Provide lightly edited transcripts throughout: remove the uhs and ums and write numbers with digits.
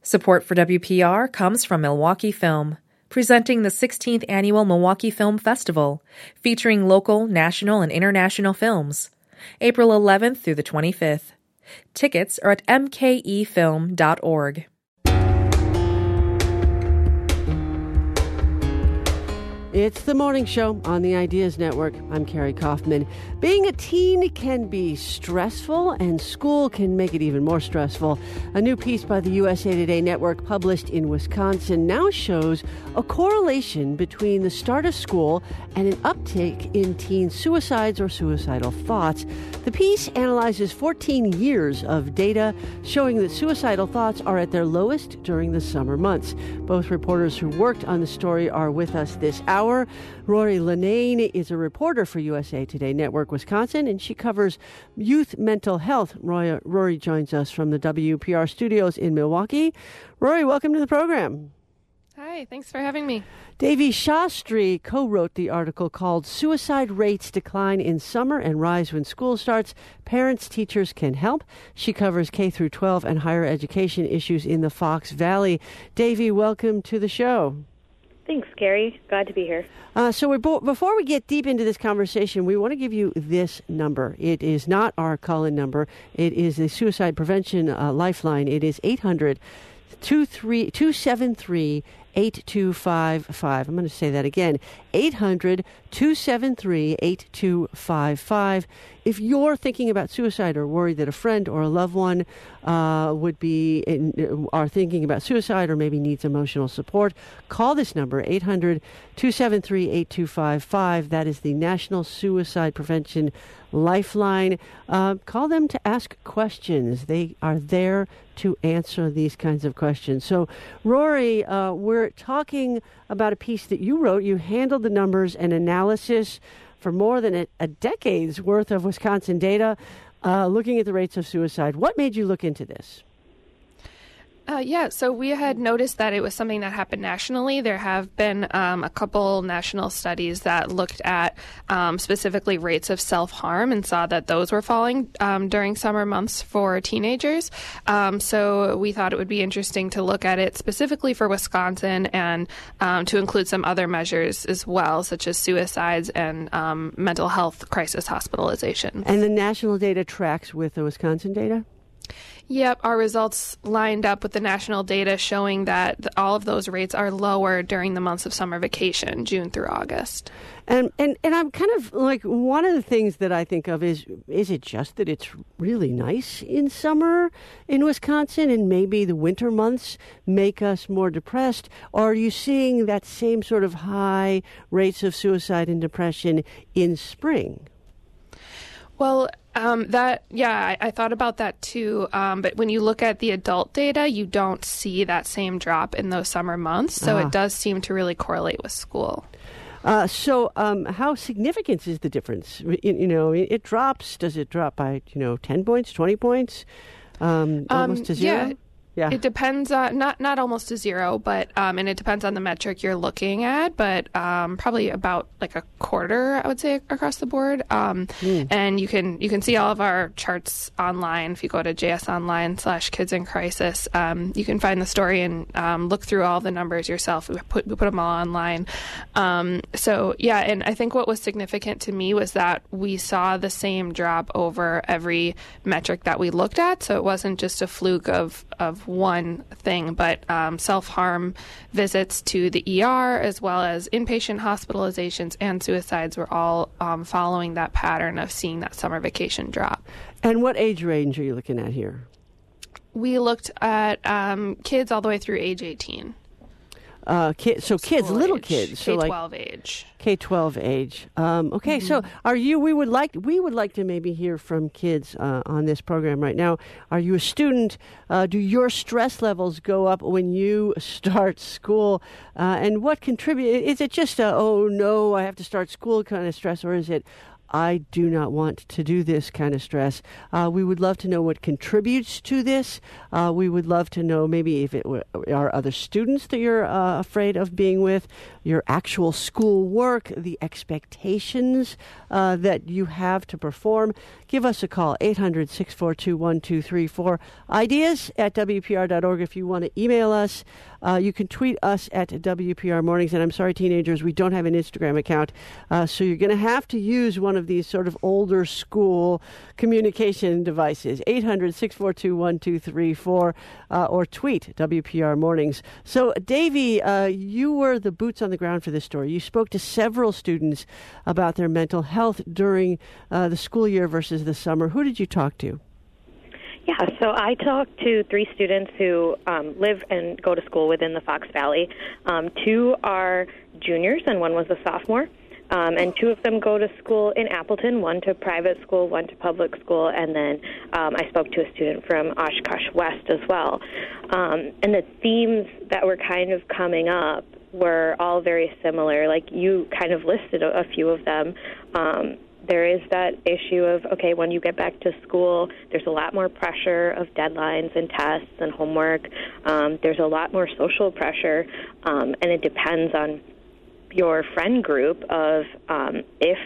Support for WPR comes from Milwaukee Film, presenting the 16th Annual Milwaukee Film Festival, featuring local, national, and international films, April 11th through the 25th. Tickets are at mkefilm.org. It's the morning show on the Ideas Network. I'm Carrie Kaufman. Being a teen can be stressful, and school can make it even more stressful. A new piece by the USA Today Network published in Wisconsin now shows a correlation between the start of school and an uptick in teen suicides or suicidal thoughts. The piece analyzes 14 years of data showing that suicidal thoughts are at their lowest during the summer months. Both reporters who worked on the story are with us this hour. Rory Linnane is a reporter for USA Today Network Wisconsin, and she covers youth mental health. Rory joins us from the WPR studios in Milwaukee. Rory, welcome to the program. Hi, thanks for having me. Devi Shastri co-wrote the article called Suicide Rates Decline in Summer and Rise When School Starts. Parents, Teachers Can Help. She covers K through 12 and higher education issues in the Fox Valley. Devi, welcome to the show. Thanks, Carrie. Glad to be here. Before we get deep into this conversation, we want to give you this number. It is not our call-in number. It is the Suicide Prevention Lifeline. It is 800-273-8255. I'm going to say that again. 800-273-8255. If you're thinking about suicide or worried that a friend or a loved one are thinking about suicide or maybe needs emotional support, call this number, 800-273-8255. That is the National Suicide Prevention Lifeline. Call them to ask questions. They are there to answer these kinds of questions. So, Rory, we're talking about a piece that you wrote. You handled the numbers and analysis for more than a decade's worth of Wisconsin data, looking at the rates of suicide. What made you look into this? So we had noticed that it was something that happened nationally. There have been a couple national studies that looked at specifically rates of self-harm and saw that those were falling during summer months for teenagers. So we thought it would be interesting to look at it specifically for Wisconsin and to include some other measures as well, such as suicides and mental health crisis hospitalization. And the national data tracks with the Wisconsin data? Yep, our results lined up with the national data showing that all of those rates are lower during the months of summer vacation, June through August. And I'm kind of like, one of the things that I think of is it just that it's really nice in summer in Wisconsin and maybe the winter months make us more depressed? Or are you seeing that same sort of high rates of suicide and depression in spring? Well, I thought about that too. But when you look at the adult data, you don't see that same drop in those summer months. So it does seem to really correlate with school. So how significant is the difference? It drops. Does it drop by, 10 points, 20 points, almost to zero? Yeah. It depends on, not almost to zero, but and it depends on the metric you're looking at, but probably about like a quarter, I would say, across the board. And you can see all of our charts online. If you go to JSOnline/Kids in Crisis, you can find the story and look through all the numbers yourself. We put them all online. And I think what was significant to me was that we saw the same drop over every metric that we looked at. So it wasn't just a fluke of one thing, but self-harm visits to the ER as well as inpatient hospitalizations and suicides were all following that pattern of seeing that summer vacation drop. And what age range are you looking at here? We looked at kids all the way through age 18. Kids, little kids, so K-12 age. K-12 age. Okay, so we would like to maybe hear from kids on this program right now. Are you a student? Do your stress levels go up when you start school? And what contributes? Is it just oh no, I have to start school kind of stress, or is it I do not want to do this kind of stress. We would love to know what contributes to this. We would love to know maybe if it are other students that you're afraid of being with, your actual school work, the expectations that you have to perform. Give us a call, 800-642-1234. Ideas at WPR.org. If you want to email us, you can tweet us at WPR Mornings. And I'm sorry, teenagers, we don't have an Instagram account. So you're going to have to use one of these sort of older school communication devices, 800-642-1234, or tweet WPR Mornings. So, Davey, you were the boots on the ground for this story. You spoke to several students about their mental health during the school year versus the summer. Who did you talk to? Yeah, so I talked to 3 students who live and go to school within the Fox Valley. 2 are juniors and one was a sophomore. And 2 of them go to school in Appleton, 1 to private school, 1 to public school, and then I spoke to a student from Oshkosh West as well. And the themes that were kind of coming up were all very similar. Like you kind of listed a few of them. There is that issue of, okay, when you get back to school, there's a lot more pressure of deadlines and tests and homework. There's a lot more social pressure, and it depends on your friend group of if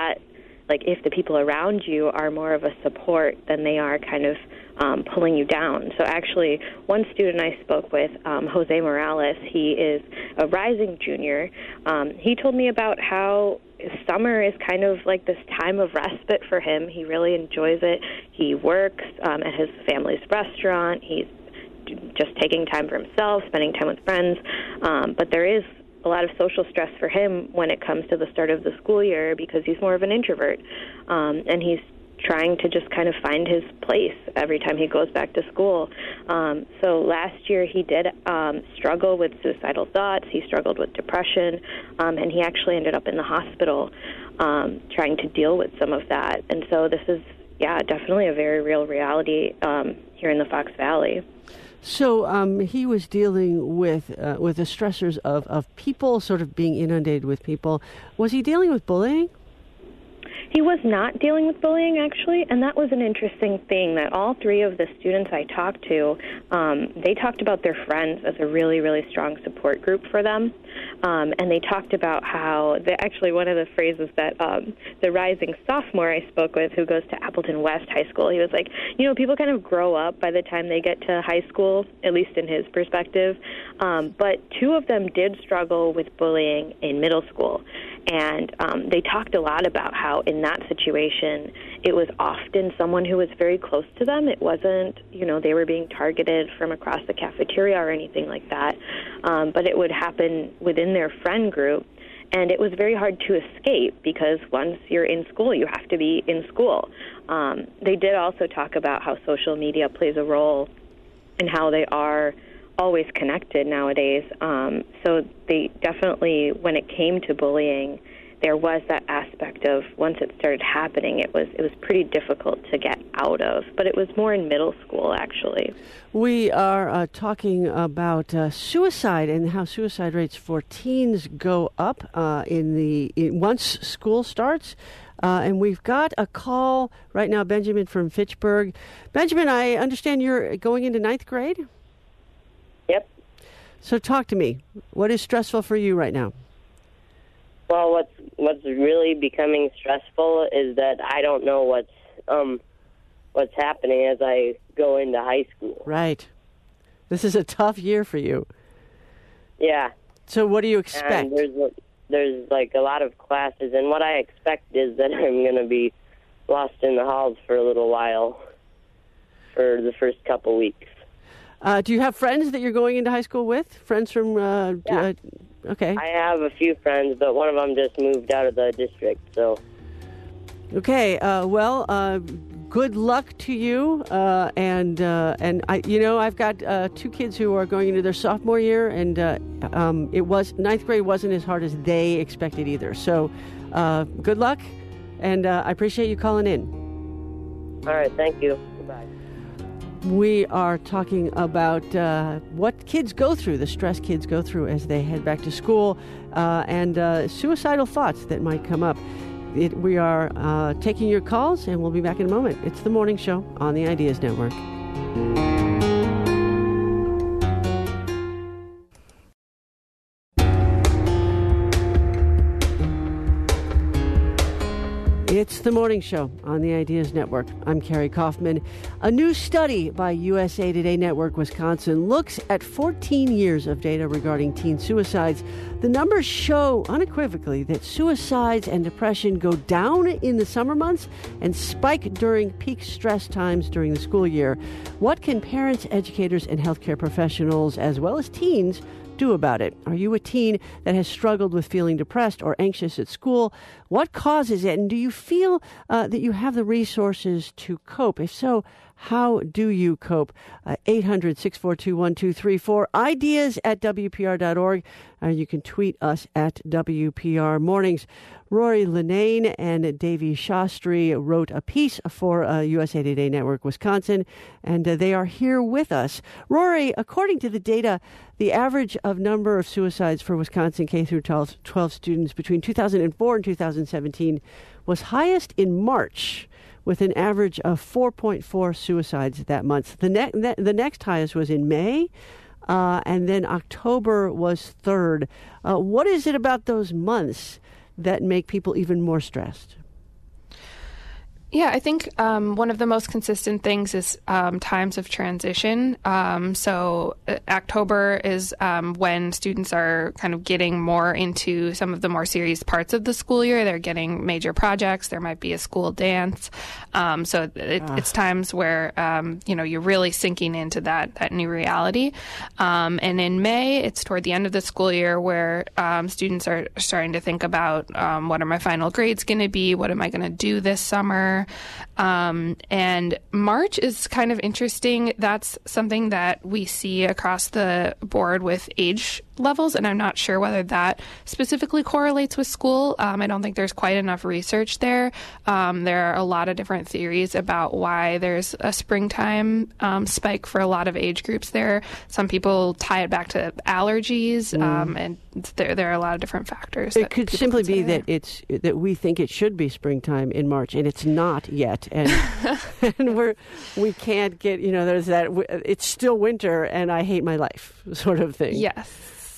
the people around you are more of a support than they are kind of pulling you down. So actually, one student I spoke with, Jose Morales, he is a rising junior. He told me about how summer is kind of like this time of respite for him. He really enjoys it. He works at his family's restaurant. He's just taking time for himself, spending time with friends. But there is a lot of social stress for him when it comes to the start of the school year because he's more of an introvert. And he's trying to just kind of find his place every time he goes back to school. So last year he did struggle with suicidal thoughts. He struggled with depression, and he actually ended up in the hospital trying to deal with some of that. And so this is, definitely a very real reality here in the Fox Valley. So he was dealing with the stressors of people sort of being inundated with people. Was he dealing with bullying? He was not dealing with bullying, actually, and that was an interesting thing that all 3 of the students I talked to, they talked about their friends as a really, really strong support group for them, and they talked about how, actually one of the phrases that the rising sophomore I spoke with who goes to Appleton West High School, he was like, people kind of grow up by the time they get to high school, at least in his perspective, but 2 of them did struggle with bullying in middle school. And they talked a lot about how in that situation, it was often someone who was very close to them. It wasn't, they were being targeted from across the cafeteria or anything like that. But it would happen within their friend group. And it was very hard to escape because once you're in school, you have to be in school. They did also talk about how social media plays a role in how they are always connected nowadays. So they definitely, when it came to bullying, there was that aspect of once it started happening, it was pretty difficult to get out of. But it was more in middle school, actually. We are talking about suicide and how suicide rates for teens go up once school starts. And we've got a call right now, Benjamin from Fitchburg. Benjamin, I understand you're going into 9th grade? Yep. So talk to me. What is stressful for you right now? Well, what's really becoming stressful is that I don't know what's happening as I go into high school. Right. This is a tough year for you. Yeah. So what do you expect? And there's like a lot of classes, and what I expect is that I'm going to be lost in the halls for a little while for the first couple weeks. Do you have friends that you're going into high school with? Friends from... Yeah. Okay. I have a few friends, but one of them just moved out of the district, so... Okay, good luck to you, and I've got 2 kids who are going into their sophomore year, and 9th grade wasn't as hard as they expected either. So, good luck, and I appreciate you calling in. All right, thank you. Goodbye. We are talking about what kids go through, the stress kids go through as they head back to school, and suicidal thoughts that might come up. We are taking your calls, and we'll be back in a moment. It's The Morning Show on the Ideas Network. It's The Morning Show on the Ideas Network. I'm Carrie Kaufman. A new study by USA Today Network Wisconsin looks at 14 years of data regarding teen suicides. The numbers show unequivocally that suicides and depression go down in the summer months and spike during peak stress times during the school year. What can parents, educators, and healthcare professionals, as well as teens, do about it? Are you a teen that has struggled with feeling depressed or anxious at school? What causes it? And do you feel that you have the resources to cope? If so, how do you cope? 800-642-1234. Ideas at WPR.org. You can tweet us at WPR Mornings. Rory Linnane and Davy Shastri wrote a piece for USA Today Network Wisconsin, and they are here with us. Rory, according to the data, the average of number of suicides for Wisconsin K through 12 students between 2004 and 2017 was highest in March, with an average of 4.4 suicides that month. The next highest was in May, and then October was third. What is it about those months that make people even more stressed? Yeah, I think one of the most consistent things is times of transition. So October is when students are kind of getting more into some of the more serious parts of the school year. They're getting major projects. There might be a school dance. So it's times where, you're really sinking into that new reality. And in May, it's toward the end of the school year where students are starting to think about what are my final grades going to be? What am I going to do this summer? And March is kind of interesting. That's something that we see across the board with age levels, and I'm not sure whether that specifically correlates with school. I don't think there's quite enough research there. There are a lot of different theories about why there's a springtime spike for a lot of age groups there. Some people tie it back to allergies, and there are a lot of different factors. It could simply be that that we think it should be springtime in March, and it's not yet, and we can't get, there's that it's still winter and I hate my life sort of thing. Yes.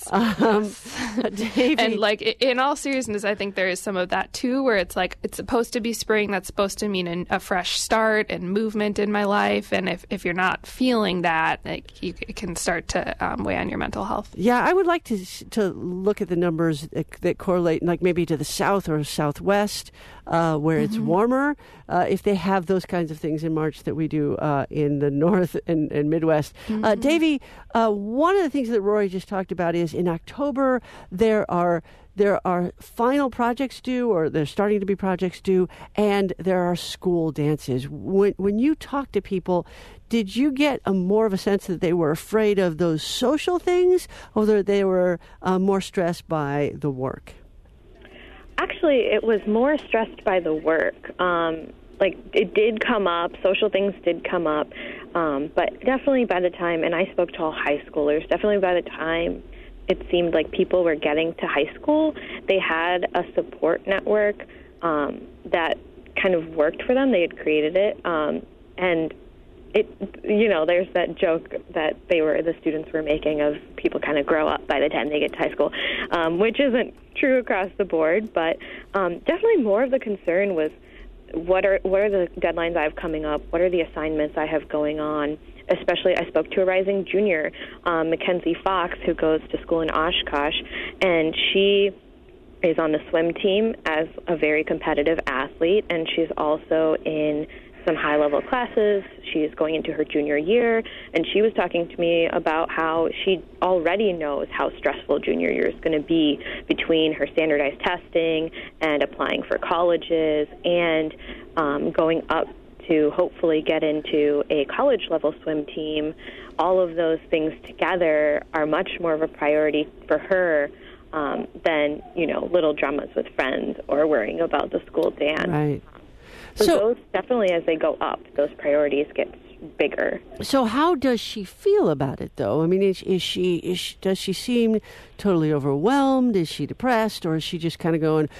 Davey. And in all seriousness, I think there is some of that too, where it's like it's supposed to be spring. That's supposed to mean a fresh start and movement in my life. And if you're not feeling that, it can start to weigh on your mental health. Yeah, I would like to look at the numbers that correlate, like maybe to the south or southwest, where it's warmer. If they have those kinds of things in March that we do in the north and Midwest. Davey, one of the things that Rory just talked about is in October there are final projects due, or there's starting to be projects due, and there are school dances. When you talk to people, did you get more of a sense that they were afraid of those social things, or that they were more stressed by the work? Actually, it was more stressed by the work. It did come up, social things did come up, but definitely by the time, and I spoke to all high schoolers, definitely by the time it seemed like people were getting to high school, they had a support network that kind of worked for them. They had created it, and there's that joke that the students were making of people kind of grow up by the time they get to high school, which isn't true across the board, but definitely more of the concern was what are the deadlines I have coming up? What are the assignments I have going on? Especially, I spoke to a rising junior, Mackenzie Fox, who goes to school in Oshkosh, and she is on the swim team as a very competitive athlete, and she's also in some high-level classes. She's going into her junior year, and she was talking to me about how she already knows how stressful junior year is going to be between her standardized testing and applying for colleges and going up to hopefully get into a college-level swim team. All of those things together are much more of a priority for her than, little dramas with friends or worrying about the school dance. Right. So those definitely, as they go up, those priorities get bigger. So how does she feel about it, though? I mean, does she seem totally overwhelmed? Is she depressed, or is she just kind of going,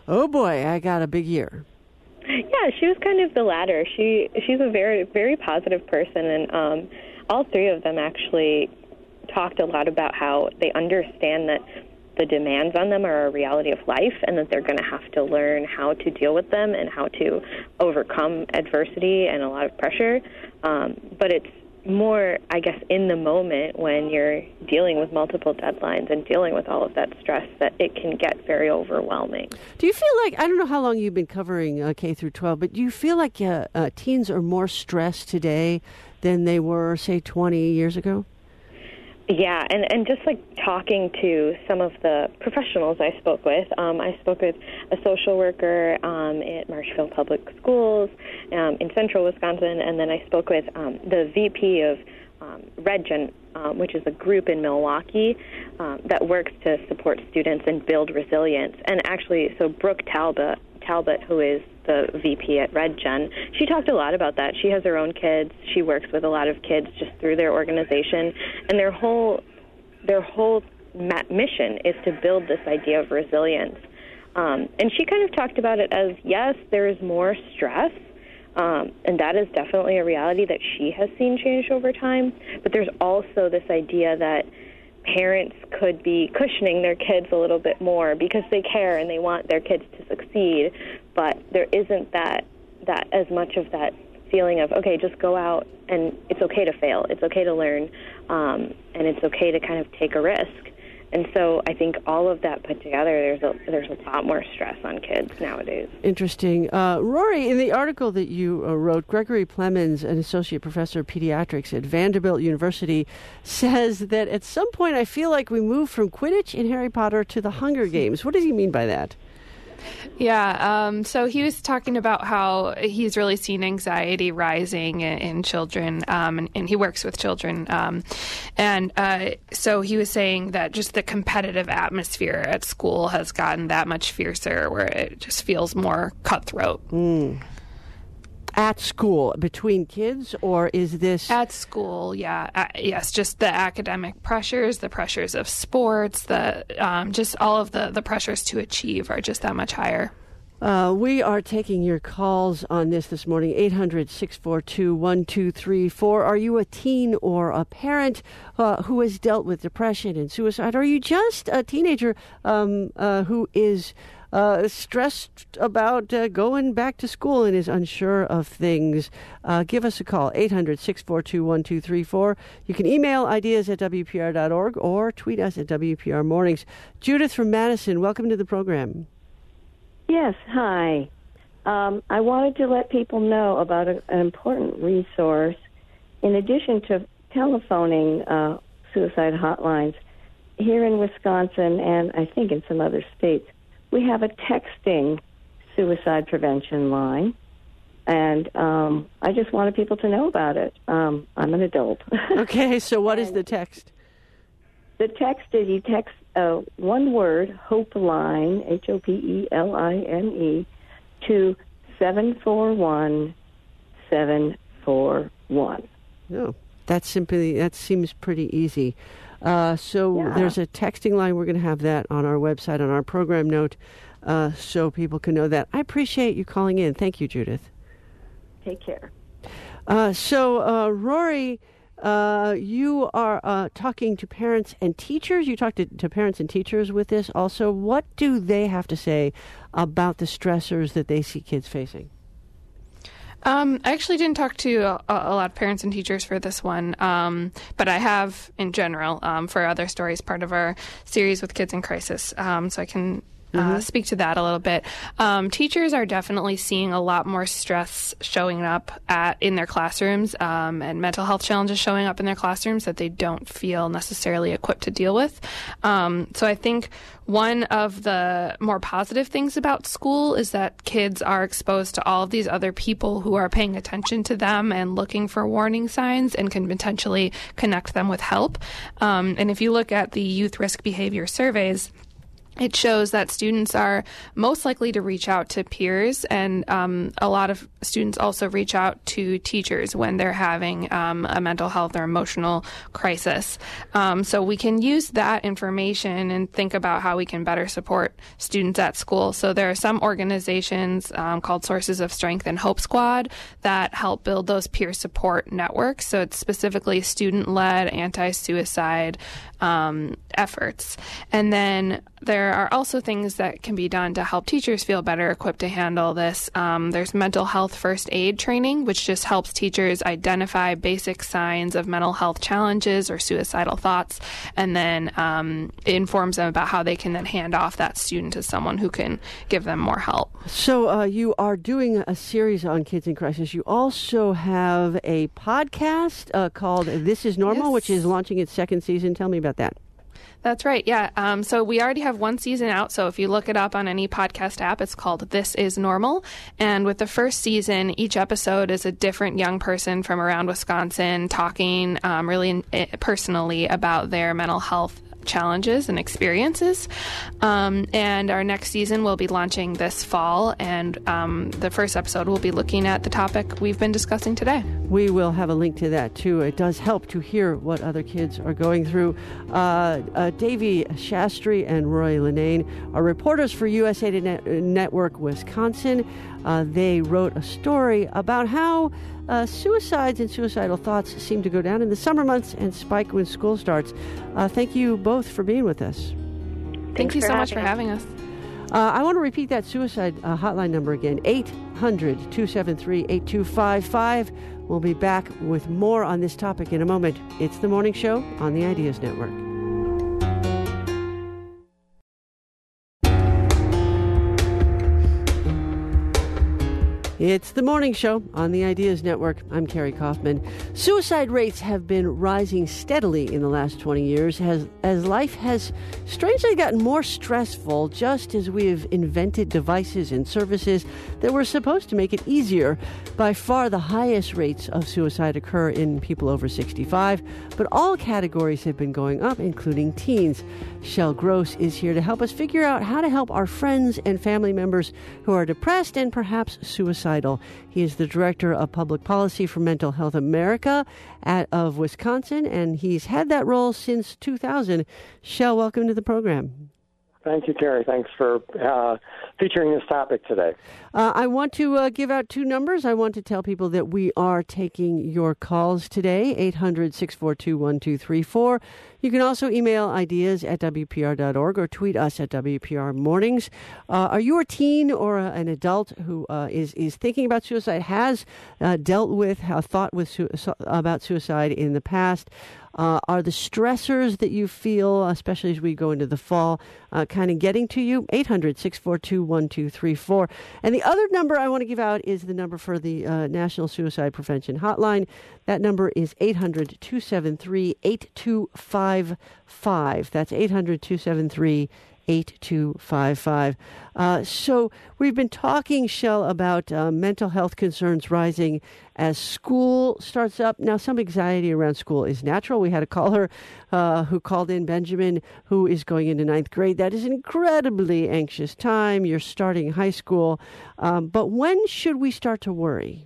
oh boy, I got a big year. Yeah, she was kind of the latter. She's a very, very positive person, and all three of them actually talked a lot about how they understand that the demands on them are a reality of life and that they're going to have to learn how to deal with them and how to overcome adversity and a lot of pressure. But it's more, I guess, in the moment when you're dealing with multiple deadlines and dealing with all of that stress that it can get very overwhelming. Do you feel like, I don't know how long you've been covering K through 12, but do you feel like teens are more stressed today than they were, say, 20 years ago? Yeah, and just like talking to some of the professionals I spoke with a social worker at Marshfield Public Schools in central Wisconsin, and then I spoke with the VP of RedGen, which is a group in Milwaukee that works to support students and build resilience. And actually, so Brooke Talbot, who is the VP at RedGen, she talked a lot about that. She has her own kids. She works with a lot of kids just through their organization, and their whole mission is to build this idea of resilience. And she kind of talked about it as, yes, there is more stress, and that is definitely a reality that she has seen change over time, but there's also this idea that parents could be cushioning their kids a little bit more because they care and they want their kids to succeed, but there isn't that as much of that feeling of, okay, just go out and it's okay to fail, it's okay to learn, and it's okay to kind of take a risk. And so I think all of that put together, there's a lot more stress on kids nowadays. Interesting. Rory, in the article that you wrote, Gregory Plemons, an associate professor of pediatrics at Vanderbilt University, says that at some point I feel like we moved from Quidditch in Harry Potter to the Hunger Games. What does he mean by that? Yeah, so he was talking about how he's really seen anxiety rising in children, and he works with children. So he was saying that just the competitive atmosphere at school has gotten that much fiercer, where it just feels more cutthroat. At school, between kids, or is this... At school, yeah. Yes, just the academic pressures, the pressures of sports, just all of the pressures to achieve are just that much higher. We are taking your calls on this morning, 800-642-1234. Are you a teen or a parent who has dealt with depression and suicide? Are you just a teenager who is... stressed about going back to school and is unsure of things? Give us a call, 800-642-1234. You can email ideas@WPR.org or tweet us at WPR Mornings. Judith from Madison, welcome to the program. Yes, hi. I wanted to let people know about an important resource. In addition to telephoning suicide hotlines, here in Wisconsin and I think in some other states, we have a texting suicide prevention line, and I just wanted people to know about it. I'm an adult. Okay, so what is the text? The text is you text one word, HOPELINE, HOPELINE, to 741-741. Oh, that seems pretty easy. There's a texting line. We're going to have that on our website, on our program note, so people can know that. I appreciate you calling in. Thank you, Judith. Take care. Rory, you are talking to parents and teachers. You talk to parents and teachers with this also. What do they have to say about the stressors that they see kids facing? I actually didn't talk to a lot of parents and teachers for this one, but I have in general for other stories, part of our series with Kids in Crisis, so I can speak to that a little bit. Teachers are definitely seeing a lot more stress showing up in their classrooms, and mental health challenges showing up in their classrooms that they don't feel necessarily equipped to deal with. So I think one of the more positive things about school is that kids are exposed to all of these other people who are paying attention to them and looking for warning signs and can potentially connect them with help. And if you look at the youth risk behavior surveys, it shows that students are most likely to reach out to peers, and a lot of students also reach out to teachers when they're having a mental health or emotional crisis. So we can use that information and think about how we can better support students at school. So there are some organizations called Sources of Strength and Hope Squad that help build those peer support networks. So it's specifically student-led anti-suicide efforts. And then there are also things that can be done to help teachers feel better equipped to handle this. There's mental health first aid training, which just helps teachers identify basic signs of mental health challenges or suicidal thoughts, and then it informs them about how they can then hand off that student to someone who can give them more help. So you are doing a series on kids in crisis. You also have a podcast called This is Normal, Yes. which is launching its second season. Tell me about that. That's right, yeah. So we already have one season out, so if you look it up on any podcast app, it's called This is Normal. And with the first season, each episode is a different young person from around Wisconsin talking really personally about their mental health challenges and experiences. And our next season will be launching this fall, and the first episode will be looking at the topic we've been discussing today. We will have a link to that, too. It does help to hear what other kids are going through. Davy Shastri and Roy Linnane are reporters for USA Network Wisconsin. They wrote a story about how suicides and suicidal thoughts seem to go down in the summer months and spike when school starts. Thank you both for being with us. Thank you so much for having us. I want to repeat that suicide hotline number again, 800-273-8255. We'll be back with more on this topic in a moment. It's The Morning Show on the Ideas Network. It's The Morning Show on the Ideas Network. I'm Carrie Kaufman. Suicide rates have been rising steadily in the last 20 years as life has strangely gotten more stressful, just as we have invented devices and services that were supposed to make it easier. By far, the highest rates of suicide occur in people over 65, but all categories have been going up, including teens. Shel Gross is here to help us figure out how to help our friends and family members who are depressed and perhaps suicidal. He is the Director of Public Policy for Mental Health America of Wisconsin, and he's had that role since 2000. Shel, welcome to the program. Thank you, Carrie. Thanks for featuring this topic today. I want to give out two numbers. I want to tell people that we are taking your calls today, 800-642-1234. You can also email ideas at WPR.org or tweet us at WPR Mornings. Are you a teen or an adult who is thinking about suicide, has dealt with, thought about suicide in the past? Are the stressors that you feel, especially as we go into the fall, kind of getting to you? 800-642-1234. And the other number I want to give out is the number for the National Suicide Prevention Hotline. That number is 800-273-8255. That's 800-273-8255. So we've been talking, Shel, about mental health concerns rising as school starts up. Now, some anxiety around school is natural. We had a caller who called in, Benjamin, who is going into 9th grade. That is an incredibly anxious time. You're starting high school. But when should we start to worry?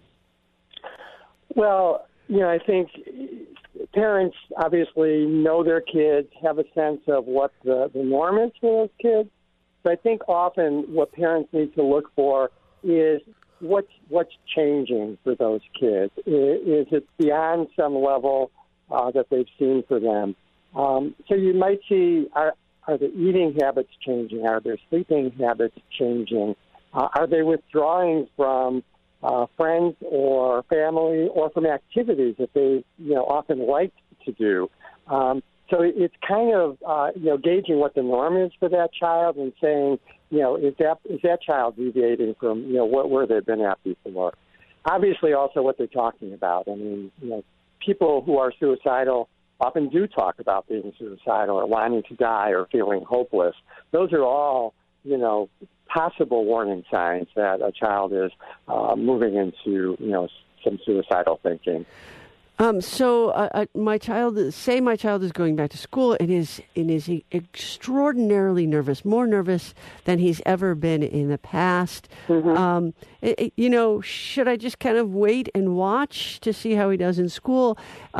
Well, I think parents obviously know their kids, have a sense of what the norm is for those kids. But I think often what parents need to look for is what's changing for those kids. Is it beyond some level that they've seen for them? So you might see, are the eating habits changing? Are their sleeping habits changing? Are they withdrawing from friends or family or from activities that they often liked to do? So it's kind of gauging what the norm is for that child and saying, is that child deviating from where they've been at before? Obviously, also what they're talking about. I mean, people who are suicidal often do talk about being suicidal or wanting to die or feeling hopeless. Those are all possible warning signs that a child is moving into some suicidal thinking. My child is going back to school and is extraordinarily nervous, more nervous than he's ever been in the past. Mm-hmm. Should I just kind of wait and watch to see how he does in school?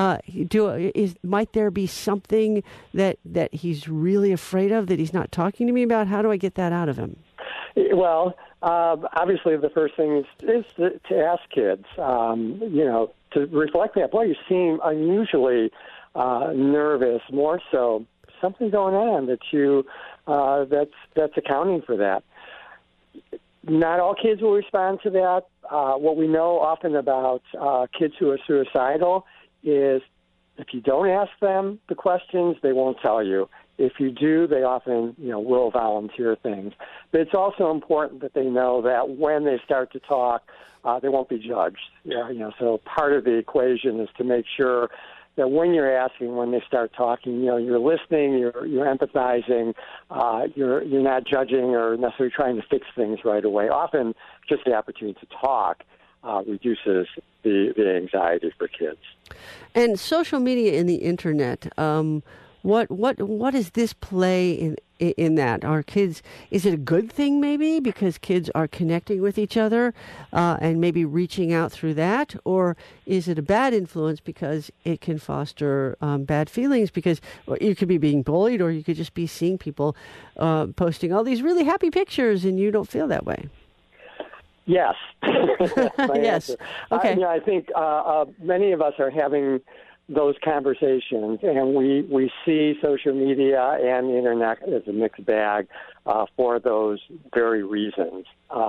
Might there be something that he's really afraid of that he's not talking to me about? How do I get that out of him? Well, obviously the first thing is to ask kids, to reflect that. Boy, you seem unusually nervous, more so. Something going on that's accounting for that. Not all kids will respond to that. What we know often about kids who are suicidal is if you don't ask them the questions, they won't tell you. If you do, they often, will volunteer things. But it's also important that they know that when they start to talk, they won't be judged. So part of the equation is to make sure that when you're asking, when they start talking, you're listening, you're empathizing, you're not judging or necessarily trying to fix things right away. Often, just the opportunity to talk reduces the anxiety for kids. And social media and the internet. What does this play in that? Are kids? Is it a good thing maybe because kids are connecting with each other and maybe reaching out through that, or is it a bad influence because it can foster bad feelings? Because you could be being bullied, or you could just be seeing people posting all these really happy pictures, and you don't feel that way. Yes. Yes. Answer. Okay. I think many of us are having those conversations, and we see social media and the internet as a mixed bag for those very reasons.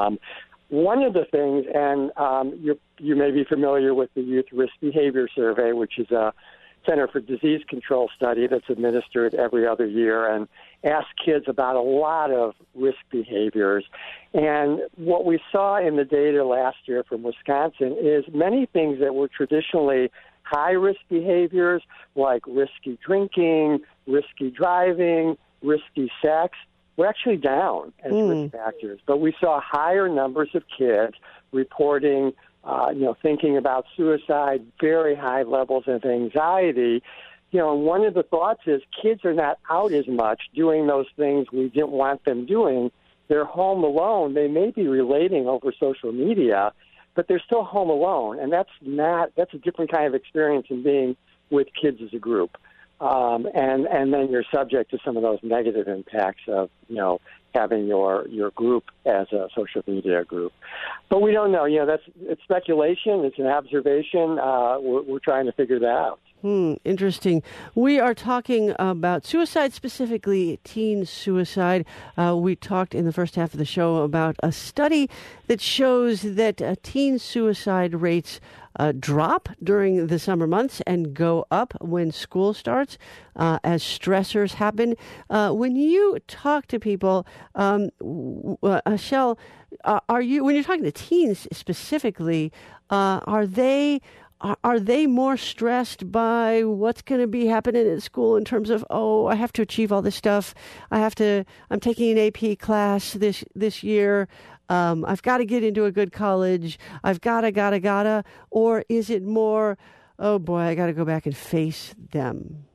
One of the things, and you may be familiar with the Youth Risk Behavior Survey, which is a Center for Disease Control study that's administered every other year and asks kids about a lot of risk behaviors. And what we saw in the data last year from Wisconsin is many things that were traditionally high-risk behaviors like risky drinking, risky driving, risky sex were actually down as risk factors. But we saw higher numbers of kids reporting, thinking about suicide, very high levels of anxiety. And one of the thoughts is kids are not out as much doing those things we didn't want them doing. They're home alone. They may be relating over social media, but they're still home alone, and that's a different kind of experience than being with kids as a group. And then you're subject to some of those negative impacts of, having your group as a social media group. But we don't know. It's speculation. It's an observation. We're trying to figure that out. Interesting. We are talking about suicide, specifically teen suicide. We talked in the first half of the show about a study that shows that teen suicide rates drop during the summer months and go up when school starts as stressors happen. When you talk to people, Shel, when you're talking to teens specifically, are they more stressed by what's going to be happening at school in terms of, I have to achieve all this stuff. I'm taking an AP class this year. I've got to get into a good college. I've gotta. Or is it more, oh boy, I got to go back and face them?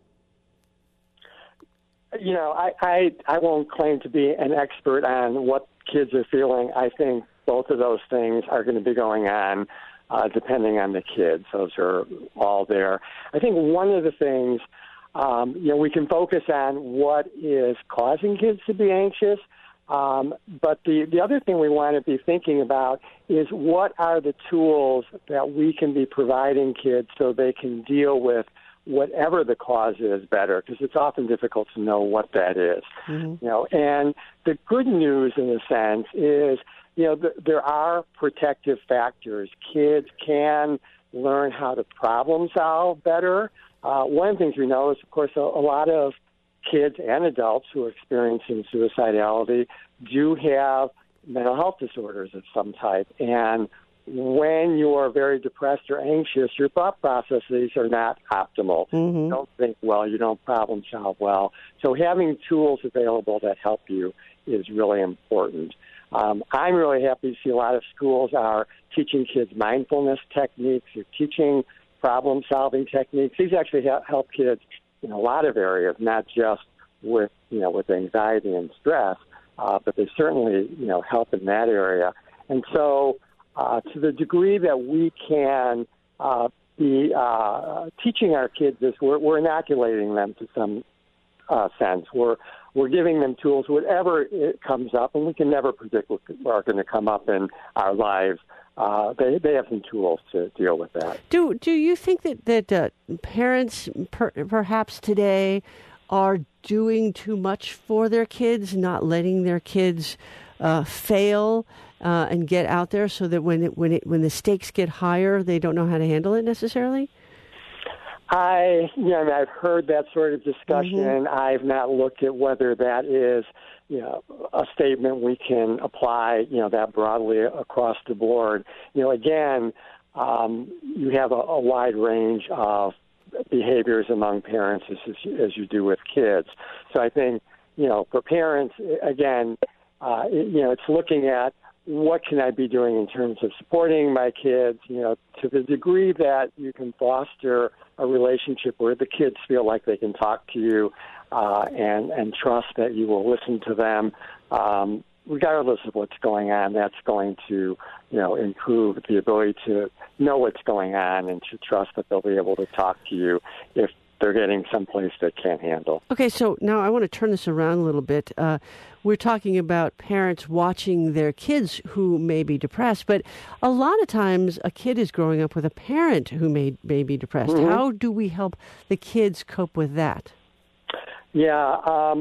I won't claim to be an expert on what kids are feeling. I think both of those things are going to be going on. Depending on the kids. Those are all there. I think one of the things, we can focus on what is causing kids to be anxious, but the other thing we want to be thinking about is what are the tools that we can be providing kids so they can deal with whatever the cause is better, because it's often difficult to know what that is. Mm-hmm. And the good news in a sense is, there are protective factors. Kids can learn how to problem solve better. One of the things we know is, of course, a lot of kids and adults who are experiencing suicidality do have mental health disorders of some type. And when you're very depressed or anxious, your thought processes are not optimal. Mm-hmm. You don't think well, you don't problem solve well. So having tools available that help you is really important. I'm really happy to see a lot of schools are teaching kids mindfulness techniques. They're teaching problem-solving techniques. These actually help kids in a lot of areas, not just with anxiety and stress, but they certainly help in that area. And so, to the degree that we can be teaching our kids this, we're inoculating them to some sense. We're giving them tools, whatever it comes up, and we can never predict what are going to come up in our lives. They have some tools to deal with that. Do you think that parents perhaps today are doing too much for their kids, not letting their kids fail and get out there, so that when the stakes get higher, they don't know how to handle it necessarily? I've heard that sort of discussion. Mm-hmm. I've not looked at whether that is, a statement we can apply, that broadly across the board. Again, you have a wide range of behaviors among parents as you do with kids. So I think, for parents, again, it's looking at what can I be doing in terms of supporting my kids, to the degree that you can foster a relationship where the kids feel like they can talk to you and trust that you will listen to them, regardless of what's going on. That's going to, improve the ability to know what's going on and to trust that they'll be able to talk to you if they're getting someplace they can't handle. Okay, so now I want to turn this around a little bit. We're talking about parents watching their kids who may be depressed, but a lot of times a kid is growing up with a parent who may be depressed. Mm-hmm. How do we help the kids cope with that? Yeah,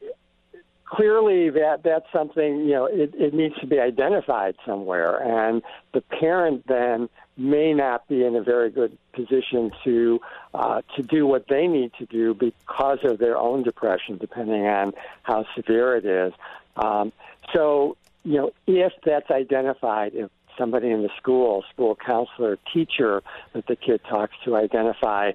clearly that's something, it needs to be identified somewhere, and the parent then may not be in a very good position to do what they need to do because of their own depression, depending on how severe it is. So, if that's identified, if somebody in the school counselor, teacher that the kid talks to identify,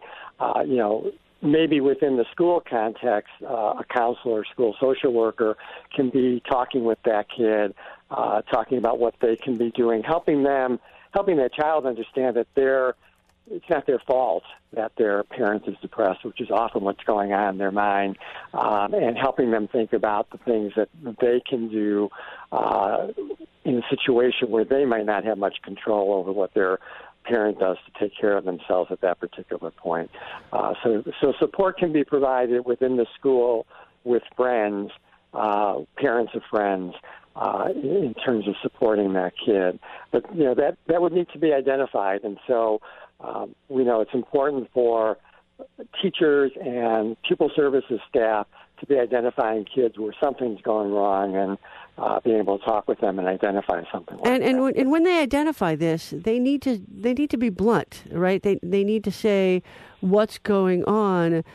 maybe within the school context, a counselor, school social worker can be talking with that kid, talking about what they can be doing, helping that child understand that it's not their fault that their parent is depressed, which is often what's going on in their mind, and helping them think about the things that they can do in a situation where they might not have much control over what their parent does to take care of themselves at that particular point. So support can be provided within the school with friends, parents of friends, in terms of supporting that kid. But, that would need to be identified. And so we know it's important for teachers and pupil services staff to be identifying kids where something's going wrong and being able to talk with them and identify something like that. And when they identify this, they need to be blunt, right? They need to say what's going on,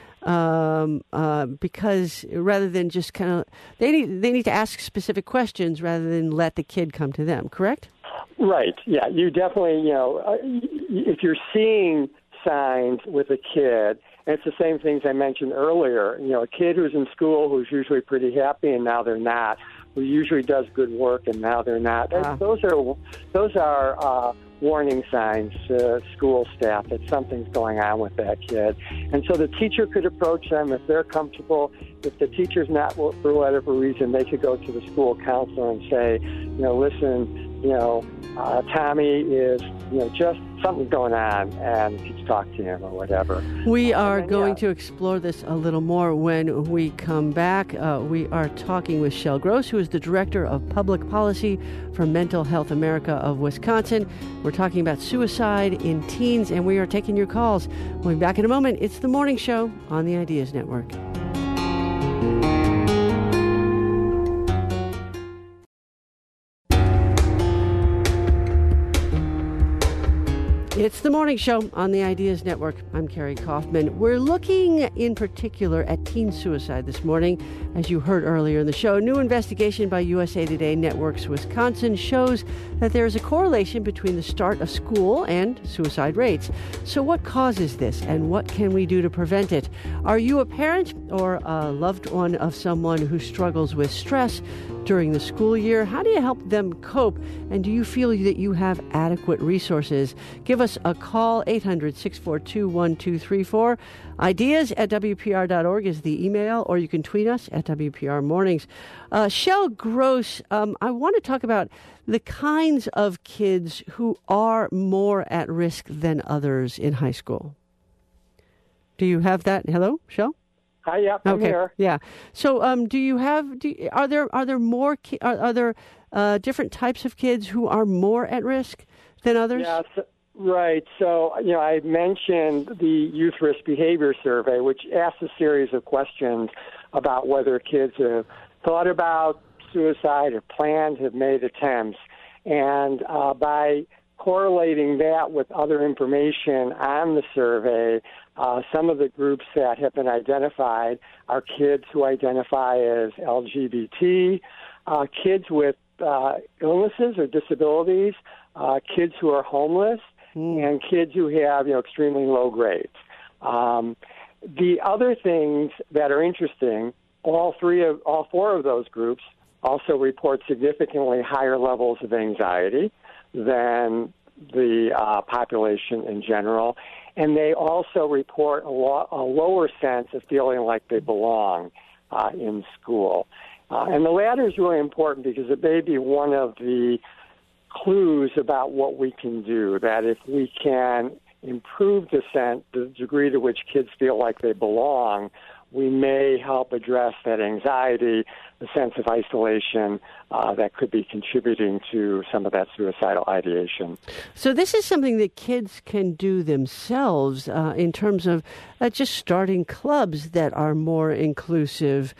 because rather than just kind of they need to ask specific questions rather than let the kid come to them. Correct? Right. Yeah. You definitely, if you're seeing signs with a kid, and it's the same things I mentioned earlier. A kid who's in school who's usually pretty happy and now they're not, who usually does good work and now they're not. Those are warning signs to school staff that something's going on with that kid. And so the teacher could approach them if they're comfortable. If the teacher's not, for whatever reason, they could go to the school counselor and say, listen, Tommy is, just something's going on, and you talk to him or whatever. We are going to explore this a little more when we come back. We are talking with Shel Gross, who is the Director of Public Policy for Mental Health America of Wisconsin. We're talking about suicide in teens, and we are taking your calls. We'll be back in a moment. It's The Morning Show on the Ideas Network. It's The Morning Show on the Ideas Network. I'm Carrie Kaufman. We're looking in particular at teen suicide this morning. As you heard earlier in the show, a new investigation by USA Today Networks Wisconsin shows that there is a correlation between the start of school and suicide rates. So what causes this, and what can we do to prevent it? Are you a parent or a loved one of someone who struggles with stress during the school year? How do you help them cope? And do you feel that you have adequate resources? Give us us a call, 800-642-1234. Ideas at WPR.org is the email, or you can tweet us at WPR Mornings. Shel Gross, I want to talk about the kinds of kids who are more at risk than others in high school. Do you have that? Hello, Shel? Hi, yeah, I'm here. Yeah. So, are there more? Are there different types of kids who are more at risk than others? Yes, right. So, I mentioned the Youth Risk Behavior Survey, which asks a series of questions about whether kids have thought about suicide, have planned, have made attempts, and by correlating that with other information on the survey, some of the groups that have been identified are kids who identify as LGBT, kids with illnesses or disabilities, kids who are homeless, and kids who have extremely low grades. The other things that are interesting, all four of those groups also report significantly higher levels of anxiety than the population in general, and they also report a lower sense of feeling like they belong in school. And the latter is really important because it may be one of the clues about what we can do, that if we can improve the degree to which kids feel like they belong, we may help address that anxiety, the sense of isolation that could be contributing to some of that suicidal ideation. So this is something that kids can do themselves in terms of just starting clubs that are more inclusive,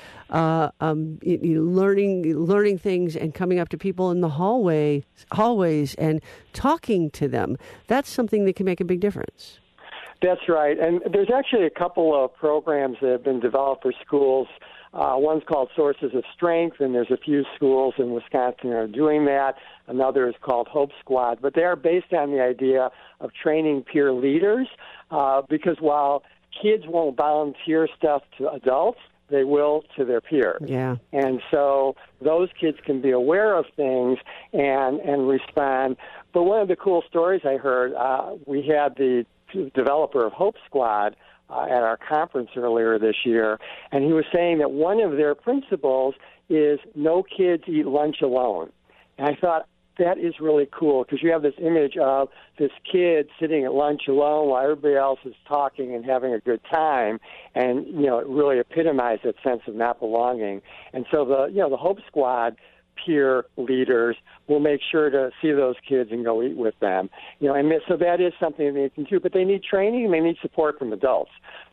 learning things and coming up to people in the hallways and talking to them. That's something that can make a big difference. That's right. And there's actually a couple of programs that have been developed for schools. One's called Sources of Strength, and there's a few schools in Wisconsin that are doing that. Another is called Hope Squad. But they are based on the idea of training peer leaders because while kids won't volunteer stuff to adults, they will to their peers. Yeah. And so those kids can be aware of things and respond. But one of the cool stories I heard, we had the developer of Hope Squad at our conference earlier this year, and he was saying that one of their principles is no kids eat lunch alone. And I thought that is really cool because you have this image of this kid sitting at lunch alone while everybody else is talking and having a good time, and it really epitomized that sense of not belonging. And so the Hope Squad peer leaders will make sure to see those kids and go eat with them. And so that is something they can do, but they need training and they need support from adults.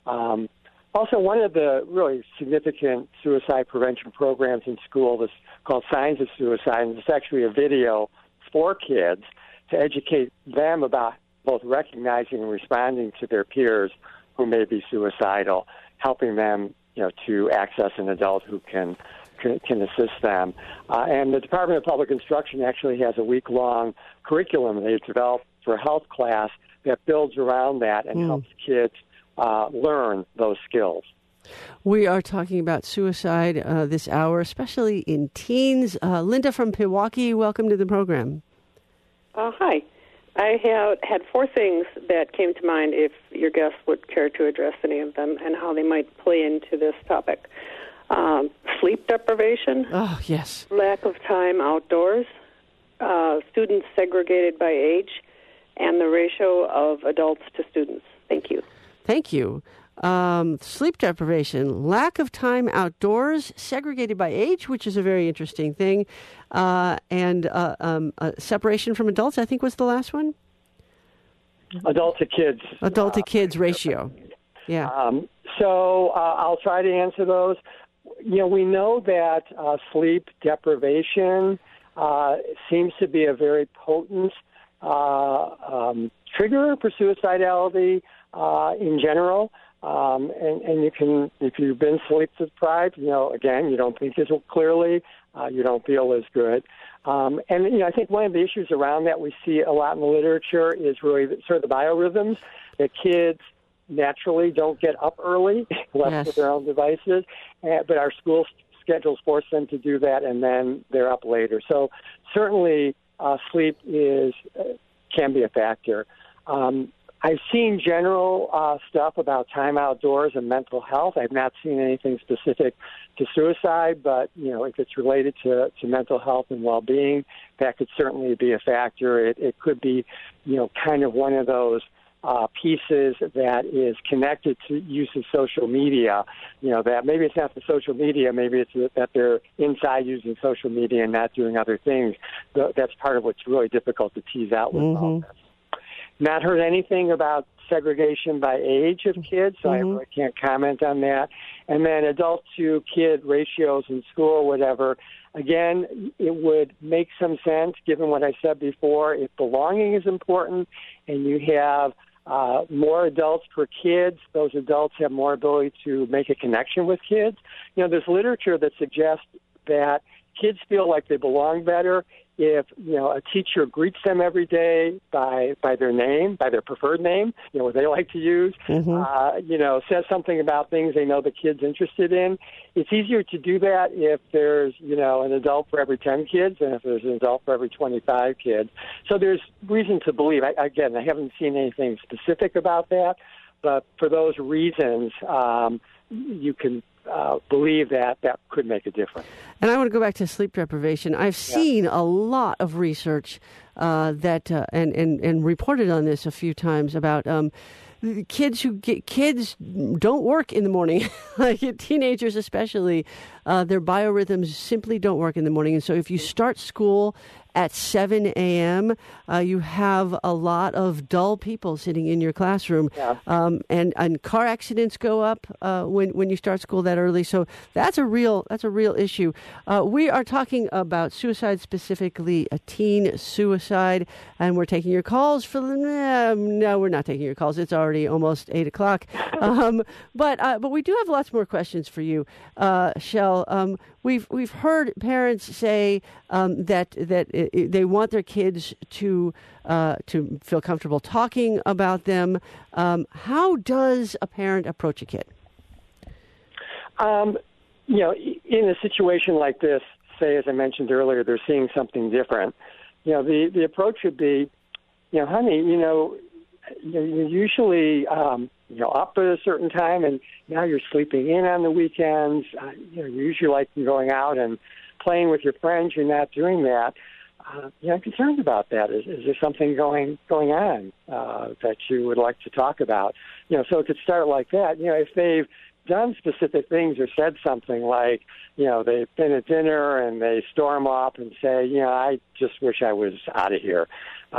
Also, one of the really significant suicide prevention programs in school is called Signs of Suicide, and it's actually a video for kids to educate them about both recognizing and responding to their peers who may be suicidal, helping them, to access an adult who can assist them. And the Department of Public Instruction actually has a week-long curriculum they've developed for a health class that builds around that and helps kids learn those skills. We are talking about suicide this hour, especially in teens. Linda from Pewaukee, welcome to the program. Hi. I had four things that came to mind if your guests would care to address any of them and how they might play into this topic. Sleep deprivation. Oh, yes. Lack of time outdoors. Students segregated by age. And the ratio of adults to students. Thank you. Thank you. Sleep deprivation, lack of time outdoors, segregated by age, which is a very interesting thing, and separation from adults, I think was the last one? Adult to kids. Adult to kids ratio. Yeah. So I'll try to answer those. We know that sleep deprivation seems to be a very potent trigger for suicidality in general. And you can, if you've been sleep deprived, again, you don't think as clearly, you don't feel as good. And I think one of the issues around that we see a lot in the literature is really sort of the biorhythms that kids naturally don't get up early, left with their own devices, but our school schedules force them to do that, and then they're up later. So certainly sleep can be a factor. I've seen general stuff about time outdoors and mental health. I've not seen anything specific to suicide, but, if it's related to mental health and well-being, that could certainly be a factor. It could be, kind of one of those pieces that is connected to use of social media, that maybe it's not the social media, maybe it's that they're inside using social media and not doing other things. That's part of what's really difficult to tease out with all this. Not heard anything about segregation by age of kids, so I really can't comment on that. And then adult to kid ratios in school, whatever. Again, it would make some sense, given what I said before, if belonging is important and you have more adults per kids, those adults have more ability to make a connection with kids. There's literature that suggests that kids feel like they belong better if, a teacher greets them every day by their name, by their preferred name, what they like to use, says something about things they know the kid's interested in. It's easier to do that if there's, an adult for every 10 kids than if there's an adult for every 25 kids. So there's reason to believe. I haven't seen anything specific about that, but for those reasons, you can believe that could make a difference. And I want to go back to sleep deprivation. I've seen a lot of research that and reported on this a few times about kids don't work in the morning, like teenagers especially. Their biorhythms simply don't work in the morning, and so if you start school at 7 a.m., you have a lot of dull people sitting in your classroom, and car accidents go up when you start school that early. So that's a real issue. We are talking about suicide, specifically a teen suicide, and we're taking your calls for no, we're not taking your calls. It's already almost 8 o'clock. But we do have lots more questions for you, Shel. We've heard parents say that they want their kids to feel comfortable talking about them. How does a parent approach a kid? In a situation like this, say, as I mentioned earlier, they're seeing something different. The approach would be, honey, you're usually up at a certain time, and now you're sleeping in on the weekends. You usually like going out and playing with your friends. You're not doing that. I'm concerned about that. Is there something going on that you would like to talk about? So it could start like that. If they've done specific things or said something like, they've been at dinner and they storm off and say, I just wish I was out of here.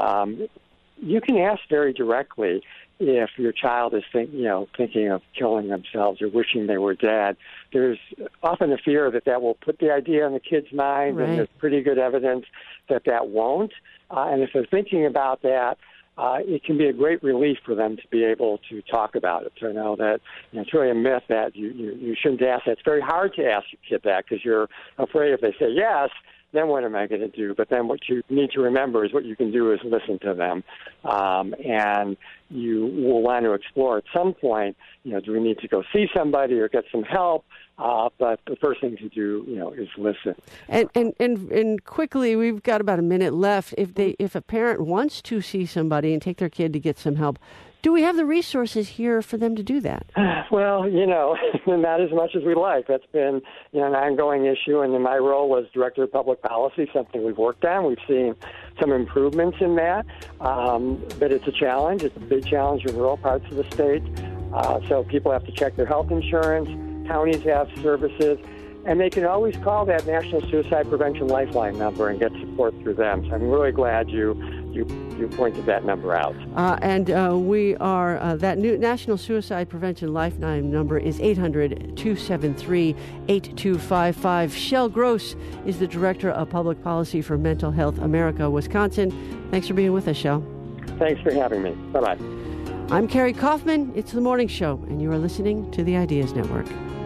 You can ask very directly if your child is thinking of killing themselves or wishing they were dead. There's often a fear that will put the idea in the kid's mind, and there's pretty good evidence that won't. And if they're thinking about that, it can be a great relief for them to be able to talk about it. So I know that it's really a myth that you shouldn't ask that. It's very hard to ask your kid that because you're afraid if they say yes, then what am I going to do? But then what you need to remember is what you can do is listen to them. And you will want to explore at some point, do we need to go see somebody or get some help? But the first thing to do, is listen. And quickly, we've got about a minute left. If a parent wants to see somebody and take their kid to get some help, do we have the resources here for them to do that? Well, not as much as we like. That's been an ongoing issue, and in my role as Director of Public Policy, something we've worked on. We've seen some improvements in that, but it's a challenge. It's a big challenge in rural parts of the state. So people have to check their health insurance. Counties have services, and they can always call that National Suicide Prevention Lifeline number and get support through them. So I'm really glad you pointed that number out. And we are, that new National Suicide Prevention Lifeline number is 800-273-8255. Shel Gross is the Director of Public Policy for Mental Health America, Wisconsin. Thanks for being with us, Shel. Thanks for having me. Bye-bye. I'm Carrie Kaufman. It's The Morning Show, and you are listening to the Ideas Network.